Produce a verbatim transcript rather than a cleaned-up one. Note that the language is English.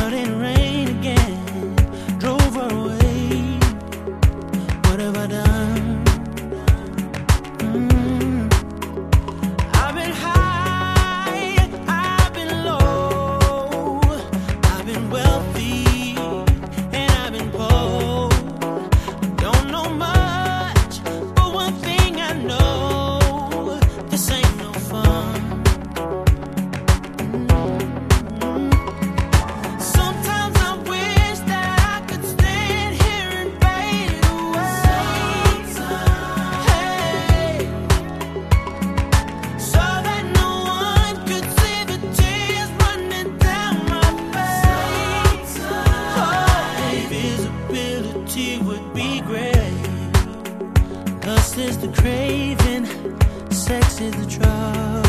but it rained again, drove her away. What have I done? Mm. I've been high, I've been low, I've been wealthy, and I've been poor. Don't know much, but one thing I know, this ain't no fun. Would be great. Lust is the craving, sex is the drug.